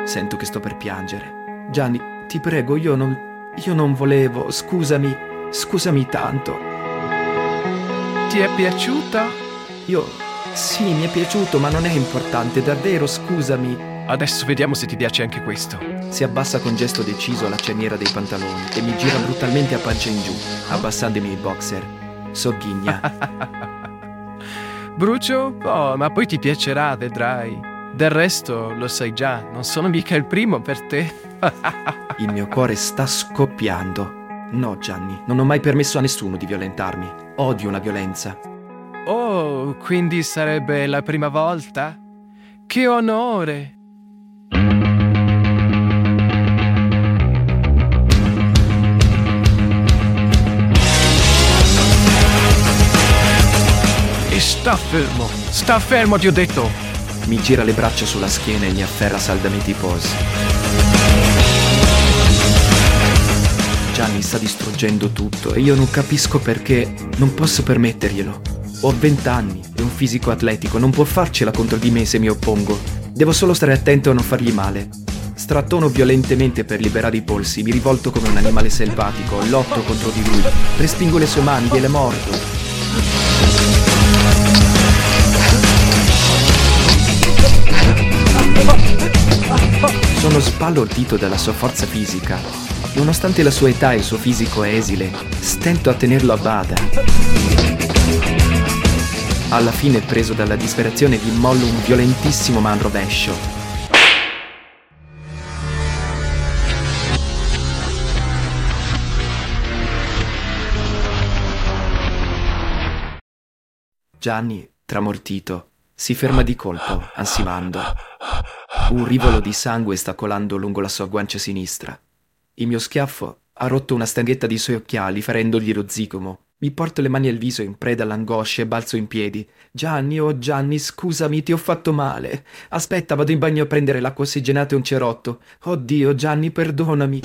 Sento che sto per piangere. Gianni, ti prego, io non volevo. Scusami tanto. Ti è piaciuto? Sì, mi è piaciuto, ma non è importante, davvero, scusami. Adesso vediamo se ti piace anche questo. Si abbassa con gesto deciso la cerniera dei pantaloni e mi gira brutalmente a pancia in giù, abbassandomi i boxer. Sogghigna. Brucio? Oh, ma poi ti piacerà, vedrai. Del resto, lo sai già, non sono mica il primo per te. Il mio cuore sta scoppiando. No, Gianni, non ho mai permesso a nessuno di violentarmi. Odio la violenza. Oh, quindi sarebbe la prima volta? Che onore! E sta fermo, ti ho detto! Mi gira le braccia sulla schiena e mi afferra saldamente i polsi. Gianni sta distruggendo tutto e io non capisco perché non posso permetterglielo. Ho 20 anni e un fisico atletico, non può farcela contro di me se mi oppongo. Devo solo stare attento a non fargli male. Strattono violentemente per liberare i polsi, mi rivolto come un animale selvatico, lotto contro di lui, respingo le sue mani, gliele mordo. Sono sbalordito dalla sua forza fisica. Nonostante la sua età e il suo fisico esile, stento a tenerlo a bada. Alla fine, preso dalla disperazione, gli mollo un violentissimo manrovescio. Gianni, tramortito, si ferma di colpo, ansimando. Un rivolo di sangue sta colando lungo la sua guancia sinistra. Il mio schiaffo ha rotto una stanghetta dei suoi occhiali, ferendogli lo zigomo. Mi porto le mani al viso in preda all'angoscia e balzo in piedi. Gianni, oh Gianni, scusami, ti ho fatto male. Aspetta, vado in bagno a prendere l'acqua ossigenata e un cerotto. Oddio, Gianni, perdonami.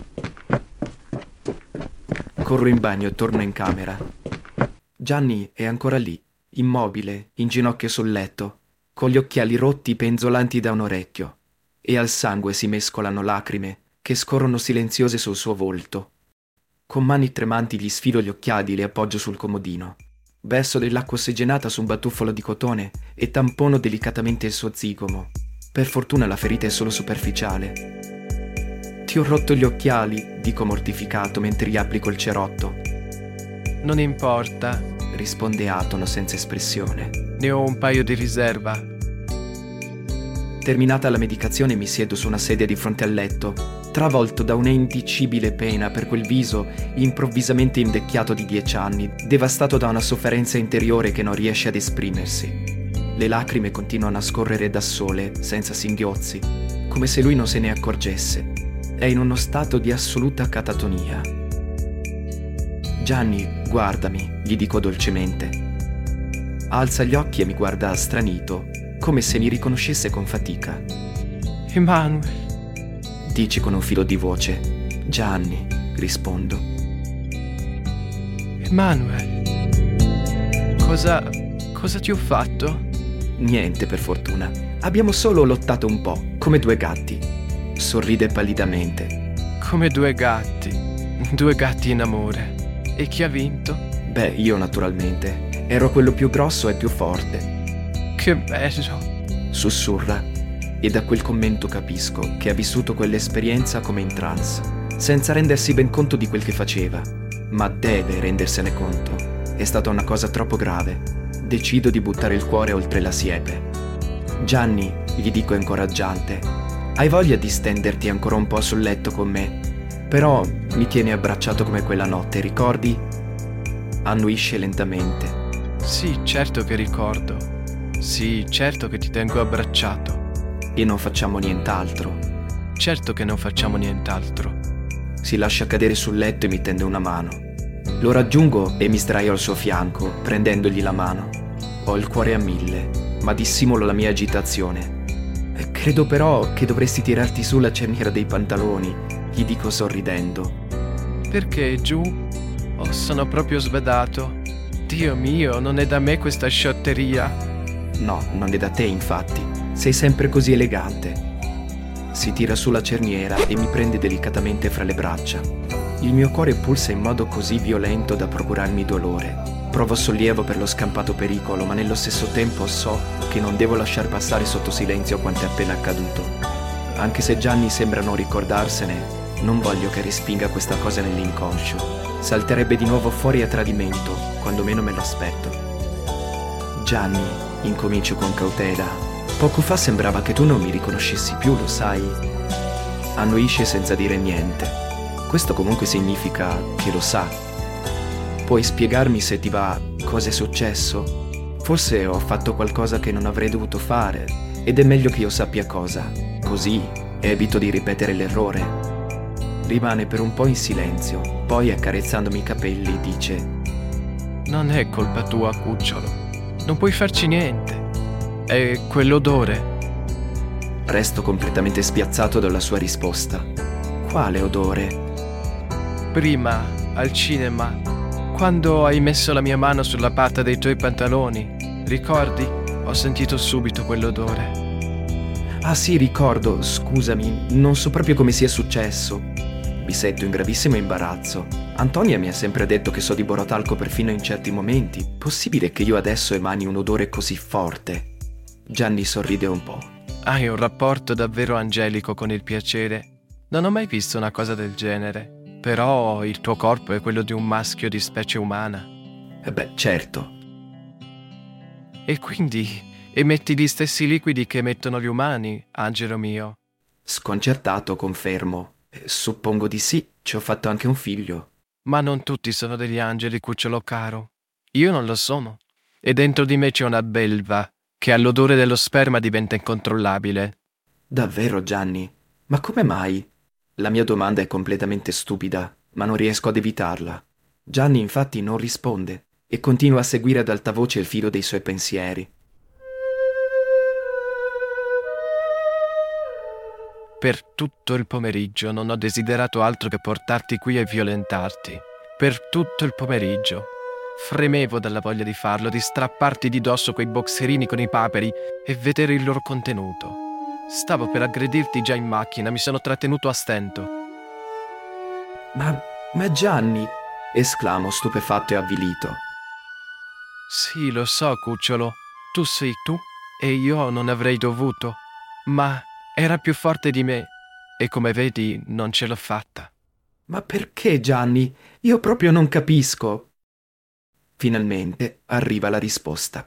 Corro in bagno e torno in camera. Gianni è ancora lì, immobile, in ginocchio sul letto, con gli occhiali rotti penzolanti da un orecchio, e al sangue si mescolano lacrime che scorrono silenziose sul suo volto. Con mani tremanti gli sfilo gli occhiali e li appoggio sul comodino. Verso dell'acqua ossigenata su un batuffolo di cotone e tampono delicatamente il suo zigomo. Per fortuna la ferita è solo superficiale. Ti ho rotto gli occhiali, dico mortificato mentre gli applico il cerotto. Non importa, risponde atono senza espressione. ne ho un paio di riserva. Terminata la medicazione mi siedo su una sedia di fronte al letto, travolto da un'indicibile pena per quel viso improvvisamente invecchiato di 10 anni, devastato da una sofferenza interiore che non riesce ad esprimersi. Le lacrime continuano a scorrere da sole, senza singhiozzi, come se lui non se ne accorgesse. È in uno stato di assoluta catatonia. Gianni, guardami, gli dico dolcemente. Alza gli occhi e mi guarda stranito, come se mi riconoscesse con fatica. Emanuele, Dici con un filo di voce. Gianni, rispondo. Emanuele, cosa ti ho fatto? Niente, per fortuna. Abbiamo solo lottato un po', come due gatti. Sorride pallidamente. Come due gatti in amore. E chi ha vinto? Beh, io naturalmente. Ero quello più grosso e più forte. Che bello. Sussurra. E da quel commento capisco che ha vissuto quell'esperienza come in trance, senza rendersi ben conto di quel che faceva. Ma deve rendersene conto. È stata una cosa troppo grave. Decido di buttare il cuore oltre la siepe. Gianni, gli dico incoraggiante, hai voglia di stenderti ancora un po' sul letto con me? Però mi tieni abbracciato come quella notte, ricordi? Annuisce lentamente. Sì, certo che ricordo. Sì, certo che ti tengo abbracciato. E non facciamo nient'altro. Certo che non facciamo nient'altro. Si lascia cadere sul letto e mi tende una mano. Lo raggiungo e mi sdraio al suo fianco, prendendogli la mano. Ho il cuore a 1000, ma dissimulo la mia agitazione. Credo però che dovresti tirarti su la cerniera dei pantaloni, gli dico sorridendo. Perché giù? Oh, sono proprio svedato. Dio mio, non è da me questa sciotteria. No, non è da te infatti. Sei sempre così elegante. Si tira sulla cerniera e mi prende delicatamente fra le braccia. Il mio cuore pulsa in modo così violento da procurarmi dolore. Provo sollievo per lo scampato pericolo, ma nello stesso tempo so che non devo lasciar passare sotto silenzio quanto è appena accaduto. Anche se Gianni sembra non ricordarsene, non voglio che respinga questa cosa nell'inconscio. Salterebbe di nuovo fuori a tradimento, quando meno me lo aspetto. Gianni, incomincio con cautela. Poco fa sembrava che tu non mi riconoscessi più, lo sai? Annuisce senza dire niente. Questo comunque significa che lo sa. Puoi spiegarmi se ti va cosa è successo? Forse ho fatto qualcosa che non avrei dovuto fare ed è meglio che io sappia cosa. Così evito di ripetere l'errore. Rimane per un po' in silenzio, poi accarezzandomi i capelli dice: Non è colpa tua, cucciolo. Non puoi farci niente. È quell'odore. Resto completamente spiazzato dalla sua risposta. Quale odore? Prima, al cinema, quando hai messo la mia mano sulla patta dei tuoi pantaloni, ricordi? Ho sentito subito quell'odore. Ah sì, ricordo, scusami, non so proprio come sia successo. Mi sento in gravissimo imbarazzo. Antonia mi ha sempre detto che so di borotalco perfino in certi momenti. Possibile che io adesso emani un odore così forte? Gianni sorride un po'. Hai un rapporto davvero angelico con il piacere. Non ho mai visto una cosa del genere. Però il tuo corpo è quello di un maschio di specie umana. Beh, certo. E quindi emetti gli stessi liquidi che emettono gli umani, angelo mio. Sconcertato, confermo. Suppongo di sì, ci ho fatto anche un figlio. Ma non tutti sono degli angeli, cucciolo caro. Io non lo sono. E dentro di me c'è una belva che all'odore dello sperma diventa incontrollabile. Davvero, Gianni? Ma come mai? La mia domanda è completamente stupida, ma non riesco ad evitarla. Gianni infatti non risponde e continua a seguire ad alta voce il filo dei suoi pensieri. Per tutto il pomeriggio non ho desiderato altro che portarti qui e violentarti. Per tutto il pomeriggio. Fremevo dalla voglia di farlo, di strapparti di dosso quei boxerini con i paperi e vedere il loro contenuto. Stavo per aggredirti già in macchina, mi sono trattenuto a stento. Ma Gianni! Esclamo stupefatto e avvilito. Sì, lo so, cucciolo. Tu sei tu e io non avrei dovuto. Ma era più forte di me e come vedi non ce l'ho fatta. Ma perché, Gianni? Io proprio non capisco. Finalmente arriva la risposta.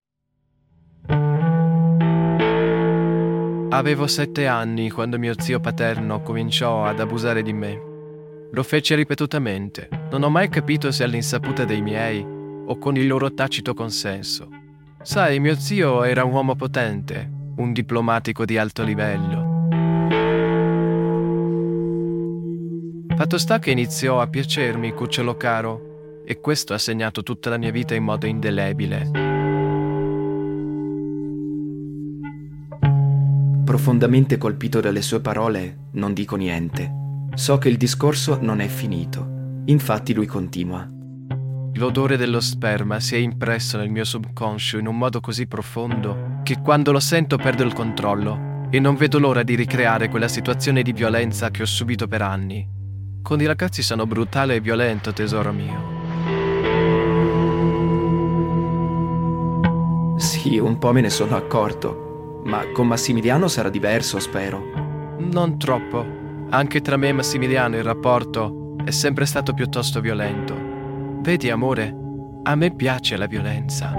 Avevo 7 anni quando mio zio paterno cominciò ad abusare di me. Lo fece ripetutamente. Non ho mai capito se all'insaputa dei miei o con il loro tacito consenso. Sai, mio zio era un uomo potente, un diplomatico di alto livello. Fatto sta che iniziò a piacermi, cucciolo caro, e questo ha segnato tutta la mia vita in modo indelebile. Profondamente colpito dalle sue parole, non dico niente. So che il discorso non è finito. Infatti lui continua. L'odore dello sperma si è impresso nel mio subconscio in un modo così profondo che quando lo sento perdo il controllo e non vedo l'ora di ricreare quella situazione di violenza che ho subito per anni. Con i ragazzi sono brutale e violento, tesoro mio. Sì, un po' me ne sono accorto. Ma con Massimiliano sarà diverso, spero. Non troppo. Anche tra me e Massimiliano il rapporto è sempre stato piuttosto violento. Vedi, amore, a me piace la violenza.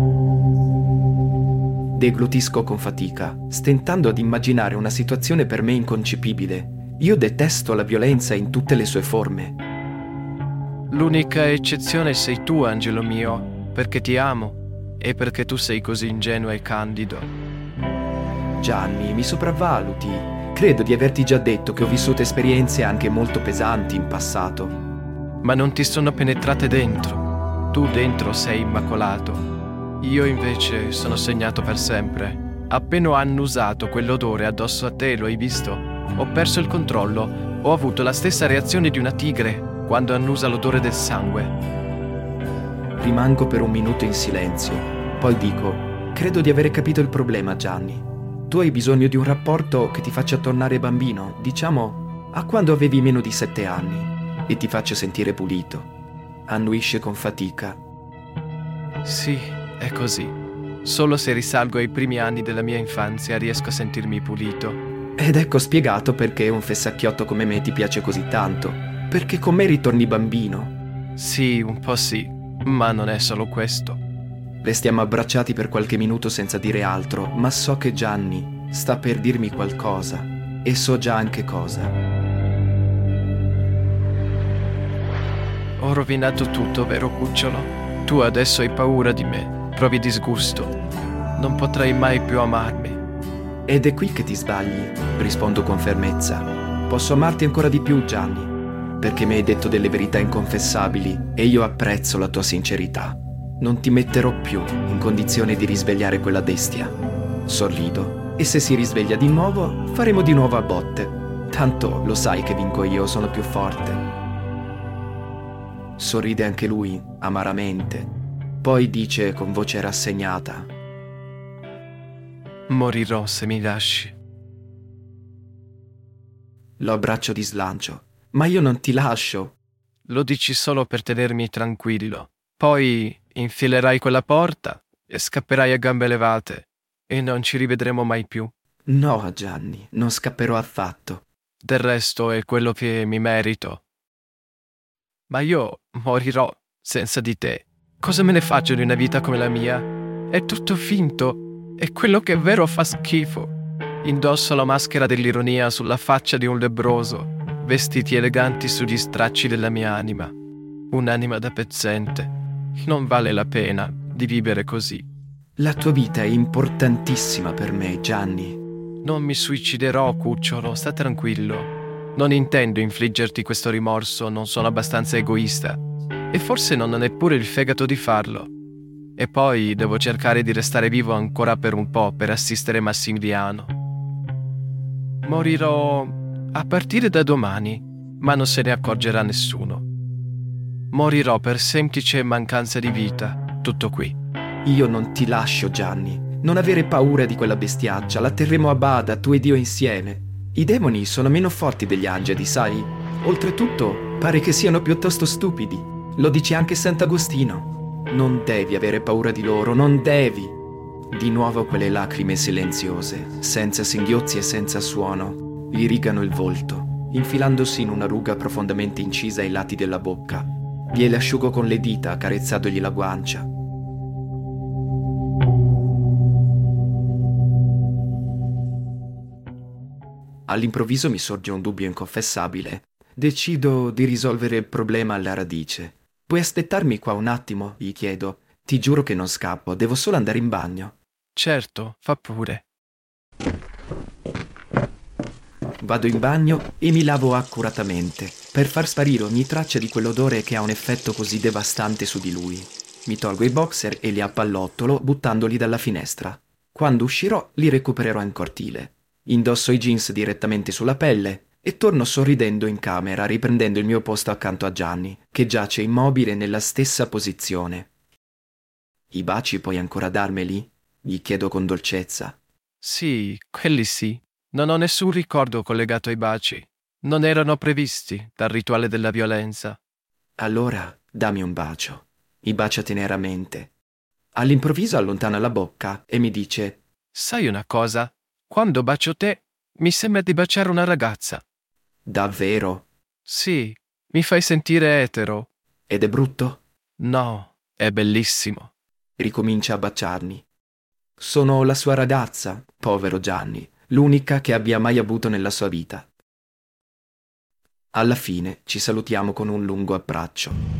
Deglutisco con fatica, stentando ad immaginare una situazione per me inconcepibile. Io detesto la violenza in tutte le sue forme. L'unica eccezione sei tu, angelo mio, perché ti amo e perché tu sei così ingenuo e candido. Gianni, mi sopravvaluti. Credo di averti già detto che ho vissuto esperienze anche molto pesanti in passato. Ma non ti sono penetrate dentro. Tu dentro sei immacolato. Io invece sono segnato per sempre. Appena ho annusato quell'odore addosso a te, lo hai visto? Ho perso il controllo. Ho avuto la stessa reazione di una tigre quando annusa l'odore del sangue. Rimango per un minuto in silenzio. Poi dico: credo di avere capito il problema, Gianni. Tu hai bisogno di un rapporto che ti faccia tornare bambino, diciamo, a quando avevi meno di 7 anni, e ti faccia sentire pulito. Annuisce con fatica. Sì, è così. Solo se risalgo ai primi anni della mia infanzia riesco a sentirmi pulito. Ed ecco spiegato perché un fessacchiotto come me ti piace così tanto. Perché con me ritorni bambino. Sì, un po' sì, ma non è solo questo. Restiamo abbracciati per qualche minuto senza dire altro, ma so che Gianni sta per dirmi qualcosa, e so già anche cosa. Ho rovinato tutto, vero cucciolo? Tu adesso hai paura di me, provi disgusto. Non potrai mai più amarmi. Ed è qui che ti sbagli, rispondo con fermezza. Posso amarti ancora di più, Gianni, perché mi hai detto delle verità inconfessabili e io apprezzo la tua sincerità. Non ti metterò più in condizione di risvegliare quella bestia. Sorrido, e se si risveglia di nuovo, faremo di nuovo a botte. Tanto lo sai che vinco io, sono più forte. Sorride anche lui, amaramente. Poi dice con voce rassegnata: Morirò se mi lasci. Lo abbraccio di slancio. Ma io non ti lascio. Lo dici solo per tenermi tranquillo. Poi infilerai quella porta e scapperai a gambe levate e non ci rivedremo mai più. No, Gianni, non scapperò affatto. Del resto è quello che mi merito. Ma io morirò senza di te. Cosa me ne faccio di una vita come la mia? È tutto finto e quello che è vero fa schifo. Indosso la maschera dell'ironia sulla faccia di un lebbroso, vestiti eleganti sugli stracci della mia anima. Un'anima da pezzente. Non vale la pena di vivere così. La tua vita è importantissima per me, Gianni. Non mi suiciderò, cucciolo, sta tranquillo. Non intendo infliggerti questo rimorso, non sono abbastanza egoista. E forse non ho neppure il fegato di farlo. E poi devo cercare di restare vivo ancora per un po' per assistere Massimiliano. Morirò a partire da domani, ma non se ne accorgerà nessuno. Morirò per semplice mancanza di vita, tutto qui. Io non ti lascio, Gianni. Non avere paura di quella bestiaccia, la terremo a bada, tu ed io insieme. I demoni sono meno forti degli angeli, sai? Oltretutto, pare che siano piuttosto stupidi. Lo dice anche Sant'Agostino. Non devi avere paura di loro, non devi. Di nuovo quelle lacrime silenziose, senza singhiozzi e senza suono, gli rigano il volto, infilandosi in una ruga profondamente incisa ai lati della bocca. Gliele asciugo con le dita, accarezzandogli la guancia. All'improvviso mi sorge un dubbio inconfessabile. Decido di risolvere il problema alla radice. Puoi aspettarmi qua un attimo? Gli chiedo. Ti giuro che non scappo, devo solo andare in bagno. Certo, fa pure. Vado in bagno e mi lavo accuratamente, per far sparire ogni traccia di quell'odore che ha un effetto così devastante su di lui. Mi tolgo i boxer e li appallottolo buttandoli dalla finestra. Quando uscirò li recupererò in cortile. Indosso i jeans direttamente sulla pelle e torno sorridendo in camera, riprendendo il mio posto accanto a Gianni, che giace immobile nella stessa posizione. I baci puoi ancora darmeli? Gli chiedo con dolcezza. Sì, quelli sì. Non ho nessun ricordo collegato ai baci. Non erano previsti dal rituale della violenza. Allora, dammi un bacio. Mi bacia teneramente. All'improvviso allontana la bocca e mi dice: Sai una cosa? Quando bacio te, mi sembra di baciare una ragazza. Davvero? Sì, mi fai sentire etero. Ed è brutto? No, è bellissimo. Ricomincia a baciarmi. Sono la sua ragazza, povero Gianni, l'unica che abbia mai avuto nella sua vita. Alla fine ci salutiamo con un lungo abbraccio.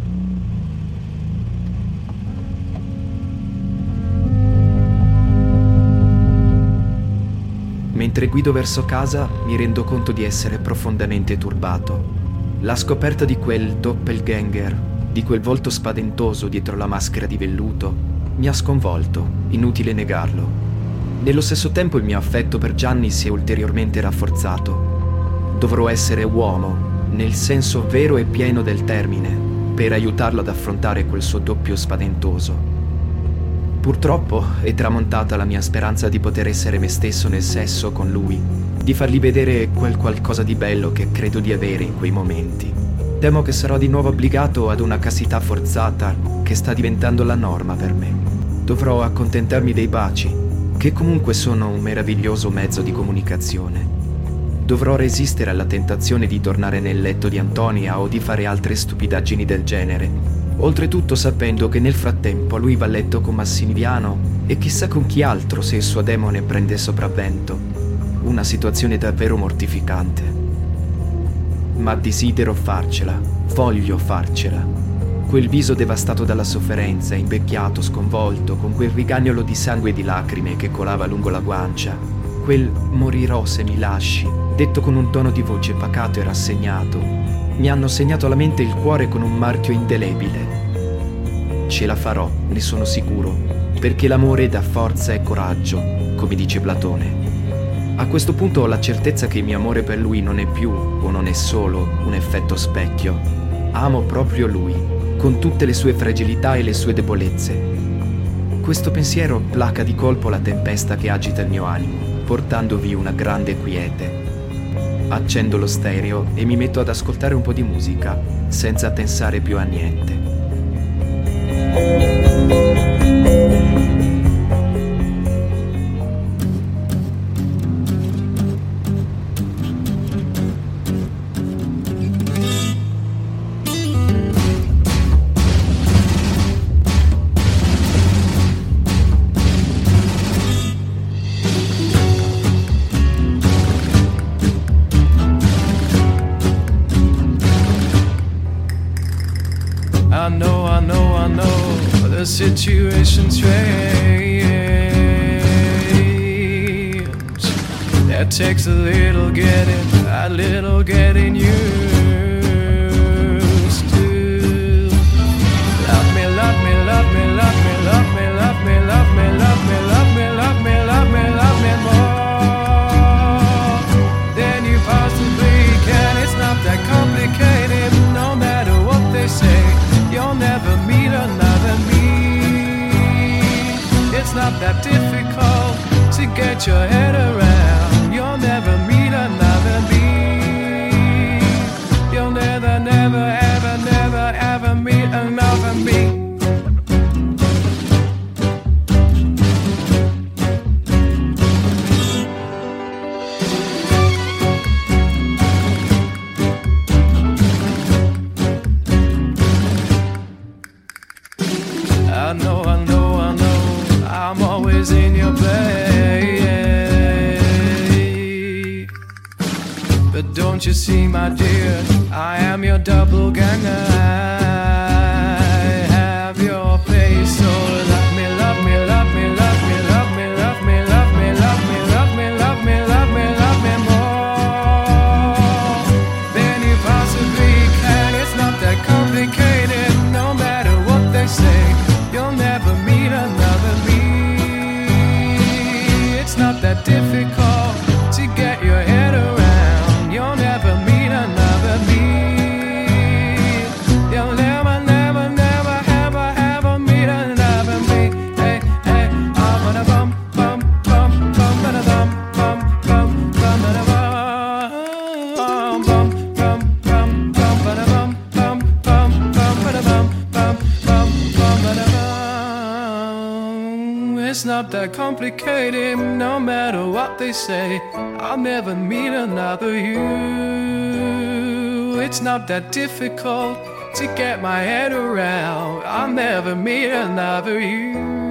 Mentre guido verso casa mi rendo conto di essere profondamente turbato. La scoperta di quel doppelganger, di quel volto spaventoso dietro la maschera di velluto, mi ha sconvolto, inutile negarlo. Nello stesso tempo il mio affetto per Gianni si è ulteriormente rafforzato. Dovrò essere uomo, nel senso vero e pieno del termine, per aiutarlo ad affrontare quel suo doppio spaventoso. Purtroppo è tramontata la mia speranza di poter essere me stesso nel sesso con lui, di fargli vedere quel qualcosa di bello che credo di avere in quei momenti. Temo che sarò di nuovo obbligato ad una castità forzata che sta diventando la norma per me. Dovrò accontentarmi dei baci, che comunque sono un meraviglioso mezzo di comunicazione. Dovrò resistere alla tentazione di tornare nel letto di Antonia o di fare altre stupidaggini del genere. Oltretutto sapendo che nel frattempo lui va a letto con Massimiliano e chissà con chi altro se il suo demone prende sopravvento. Una situazione davvero mortificante. Ma desidero farcela, voglio farcela. Quel viso devastato dalla sofferenza, invecchiato, sconvolto, con quel rigagnolo di sangue e di lacrime che colava lungo la guancia. Quel morirò se mi lasci, detto con un tono di voce pacato e rassegnato. Mi hanno segnato alla mente il cuore con un marchio indelebile. Ce la farò, ne sono sicuro, perché l'amore dà forza e coraggio, come dice Platone. A questo punto ho la certezza che il mio amore per lui non è più o non è solo un effetto specchio. Amo proprio lui, con tutte le sue fragilità e le sue debolezze. Questo pensiero placa di colpo la tempesta che agita il mio animo, portandovi una grande quiete. Accendo lo stereo e mi metto ad ascoltare un po' di musica, senza pensare più a niente. I know the situation's strange. It takes a little getting used to. Love me, love me, love me, love me, love me, love me, love me, love me, love me, love me, love me, love me more than you possibly can. It's not that complicated, no matter what they say. You'll never meet another me. It's not that difficult to get your head around. You'll never meet another me. You'll never, never, ever, never, ever meet another me. I know, I'm always in your bed. But don't you see, my dear, I am your doppelganger. I have your face, so love me, love me, love me, love me, love me, love me, love me, love me, love me, love me, love me, love me more than you possibly can. It's not that complicated, no matter what they say. You'll never meet another me. It's not that difficult to get your head around. You'll never meet another me. You'll never, never, never, ever, ever meet another me. Hey, hey, I'm gonna bum, bum, bum, bum, bum, bum, bum, bum, bum, bum, bum, bum, bum, bum, bum, bum, bum, bum, bum, it's not that complicated, no matter what they say. I'll never meet another you. It's not that difficult to get my head around. I'll never meet another you.